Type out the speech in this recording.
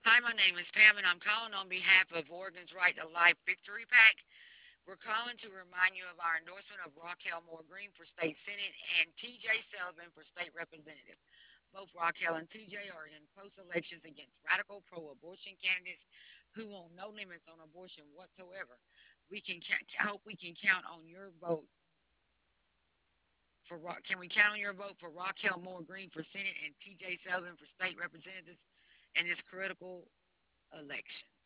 Hi, my name is Pam, and I'm calling on behalf of Oregon's Right to Life Victory PAC. We're calling to remind you of our endorsement of Raquel Moore Green for state senate and TJ Sullivan for state representative. Both Raquel and TJ are in close elections against radical pro-abortion candidates who want no limits on abortion whatsoever. Hope we can count on your vote for. Can we count on your vote for Raquel Moore Green for senate and TJ Sullivan for state representatives in this critical election?